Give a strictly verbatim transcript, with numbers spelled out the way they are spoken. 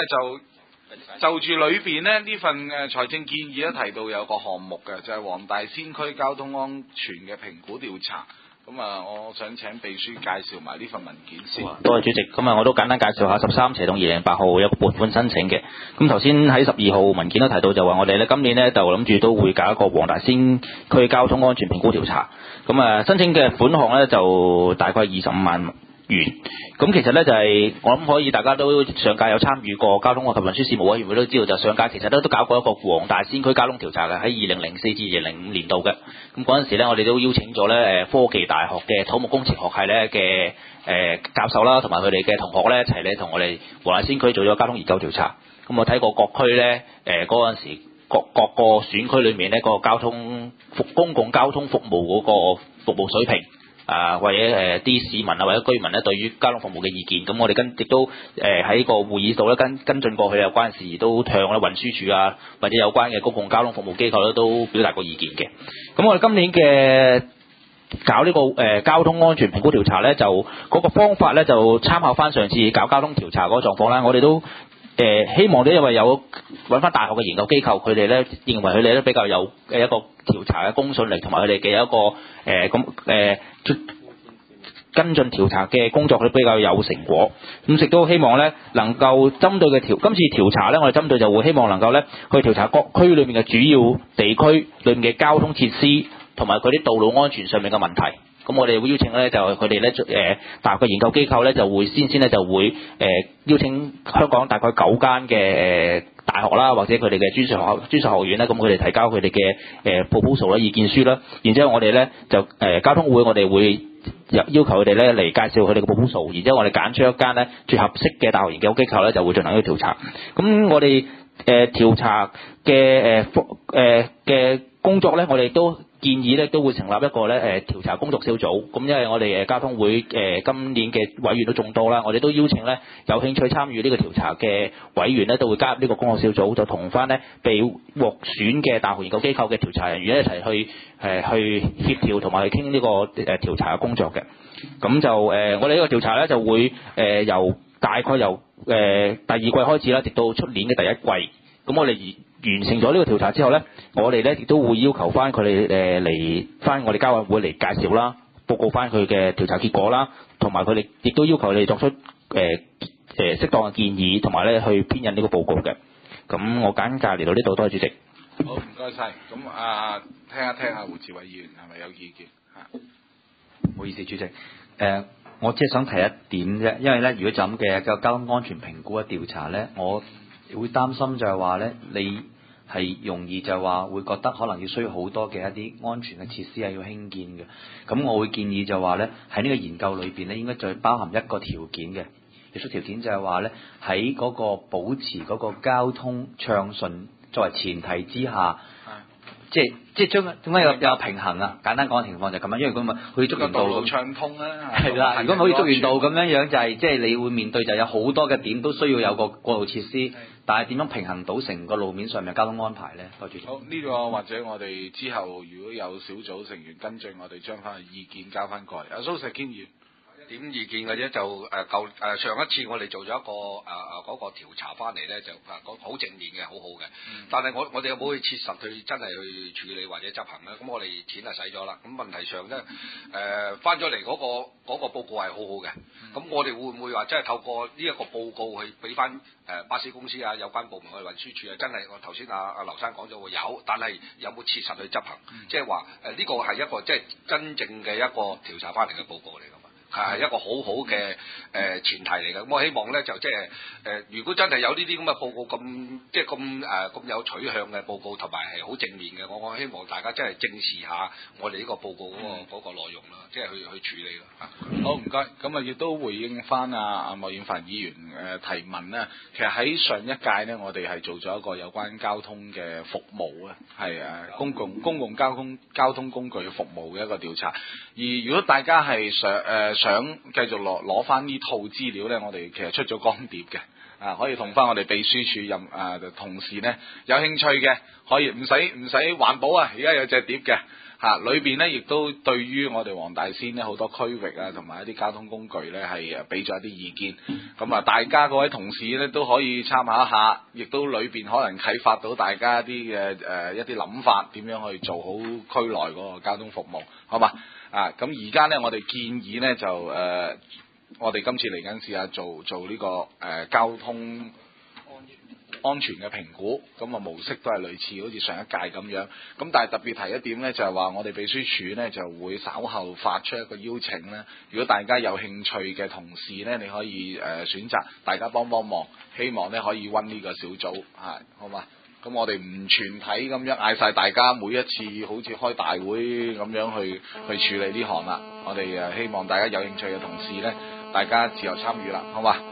就就住裏邊呢呢份誒財政建議咧提到有個項目嘅，就係、是、黃大仙區交通安全嘅評估調查。咁啊，我想請秘書介紹埋呢份文件先。 多謝主席。咁啊，我都簡單介紹下十三斜洞二零八號有個撥款申請嘅。咁頭先喺十二號文件都提到就話我哋咧今年咧就諗住都會搞一個黃大仙區交通安全評估調查。咁啊，申請嘅款項咧就大概二十五萬元。咁其實咧就係、是、我諗可以大家都上屆有參與過交通及運輸事務委員會都知道，就上屆其實都都搞過一個黃大仙區交通調查嘅，喺二零零四至二零零五年度嘅。咁嗰陣時咧，我哋都邀請咗咧誒科技大學嘅土木工程學系咧嘅誒教授啦，同埋佢哋嘅同學咧一齊咧同我哋黃大仙區做咗交通研究調查。咁我睇過各區咧誒嗰陣時各各個選區裏面咧個交通服公共交通服務嗰個服務水平。啊，或者誒啲、呃、市民啊，或者居民咧，對於交通服務嘅意見，咁我哋跟亦都誒喺、呃、個會議度咧跟跟進過去有關事，都向咧運輸署啊，或者有關嘅公共交通服務機構咧都表達過意見嘅。咁我哋今年嘅搞呢、這個誒、呃、交通安全評估調查咧，就嗰、那個方法咧就參考翻上次搞交通調查嗰個狀況啦。我哋都誒、呃、希望咧，因為有揾翻大學嘅研究機構，佢哋咧認為佢哋咧比較有誒一個調查嘅公信力，同埋佢哋嘅一個誒咁誒。跟進調查嘅工作佢比較有成果，咁亦都希望咧能夠針對嘅調今次調查咧，我哋針對就會希望能夠咧去調查各區裏面嘅主要地區裏面嘅交通設施同埋佢啲道路安全上面嘅問題。咁我哋會邀請咧就佢哋咧誒大學嘅研究機構咧就會先先咧就會誒、呃、邀請香港大概九間嘅誒大學啦，或者佢哋嘅專上學專上學院咧，咁佢哋提交佢哋嘅誒 proposal 啦、意見書啦，然之後我哋咧就誒、呃、交通會我哋會要求佢哋咧嚟介紹佢哋嘅 proposal， 然之後我哋揀出一間咧最合適嘅大學研究機構咧就會進行一個調查。咁我哋誒調查嘅誒誒嘅工作咧，我哋都建議咧都會成立一個咧誒調查工作小組。咁因為我哋誒交通會誒今年嘅委員都眾多啦，我哋都邀請咧有興趣參與呢個調查嘅委員咧都會加入呢個工作小組，就同翻咧被獲選嘅大學研究機構嘅調查人員一齊去誒去協調同埋去傾呢個誒調查嘅工作嘅。咁就誒我哋呢個調查咧就會誒由大概由誒第二季開始啦，直到出年嘅第一季。咁我哋完成咗呢個調查之後咧，我哋咧亦都會要求翻佢哋誒嚟翻我哋交委會嚟介紹啦，報告翻佢嘅調查結果啦，同埋佢哋亦都要求你作出誒誒適當嘅建議，同埋咧去編印呢個報告嘅。咁我簡介嚟到呢度，多謝主席。 好，唔該晒。咁啊，聽一聽下胡志偉議員係咪有意見嚇？ 唔好意思，主席。誒、呃，我只係想提一點啫，因為咧，如果就咁嘅個交通安全評估嘅調查咧，我會擔心就係話咧，你係容易就係話會覺得可能要需要好多嘅一啲安全嘅設施係要興建嘅。咁我會建議就係話咧，喺呢個研究裏邊咧，應該再包含一個條件嘅。約束條件就係話咧，喺嗰個保持嗰個交通暢順作為前提之下，即係即係將點解有有平衡啊？簡單講嘅情況就係咁樣，因為咁啊，好似竹園道咁暢通啦。 係啦，如果好似竹園道咁樣樣，就係即係你會面對就有好多嘅點都需要有個過渡設施，但係點樣平衡到成個路面上面嘅交通安排咧？多謝。 好，呢個或者我哋之後如果有小組成員跟進，我哋將翻意見交翻過嚟。阿蘇石堅議員。 點意見嘅啫，就誒舊誒上一次我哋做咗一個誒誒嗰個調查翻嚟咧，就誒好正面嘅，好好嘅。嗯、但係我我哋有冇去切實去真係去處理或者執行咧？咁我哋錢係使咗啦。咁問題上咧誒翻咗嚟嗰個嗰、嗰個報告係好好嘅。咁、嗯、我哋會唔會話真係透過呢一個報告去俾翻誒巴士公司啊有關部門去運輸署啊？真係我頭先阿阿劉生講咗會有，但係有冇切實去執行？即係話誒呢個係一個即係真正嘅一個調查翻嚟嘅報告嚟㗎嘛？係一個好好嘅誒前提嚟嘅，咁我希望咧就即係誒，如果真係有呢啲咁嘅報告咁即係咁誒咁有取向嘅報告，同埋係好正面嘅，我我希望大家真係正視下我哋呢個報告嗰、嗰個嗰、嗯、個內容啦，即係去去處理咯嚇。 好，唔該，咁啊亦都回應翻阿阿莫遠凡議員誒提問啦。其實喺上一屆呢，我哋係做咗一個有關交通嘅服務啊，係誒公共公共交通交通工具嘅服務嘅一個調查。而如果大家係想誒、呃、想繼續攞攞翻呢套資料咧，我哋其實出咗光碟嘅，啊可以同翻我哋秘書處任啊同事咧有興趣嘅，可以唔使唔使環保啊，而家有隻碟嘅嚇，裏邊咧亦都對於我哋黃大仙咧好多區域啊，同埋一啲交通工具咧係誒俾咗一啲意見。咁啊，大家各位同事咧都可以參考一下，亦都裏邊可能啟發到大家一啲嘅誒一啲諗法，點樣去做好區內嗰個交通服務，好嘛？啊，咁而家咧我哋建議咧就誒、呃，我哋今次嚟緊試下做做呢、這個誒、呃、交通安全嘅評估，咁啊模式都係類似好似上一屆咁樣。咁但係特別提一點咧，就係話我哋秘書處咧就會稍後發出一個邀請咧。如果大家有興趣嘅同事咧，你可以誒、呃、選擇大家幫幫忙，希望咧可以溫呢個小組，係好嘛？咁我哋唔全體咁樣嗌晒大家每一次好似開大會咁樣去去處理呢項啦。我哋誒希望大家有興趣嘅同事咧，大家自由參與啦，好嘛？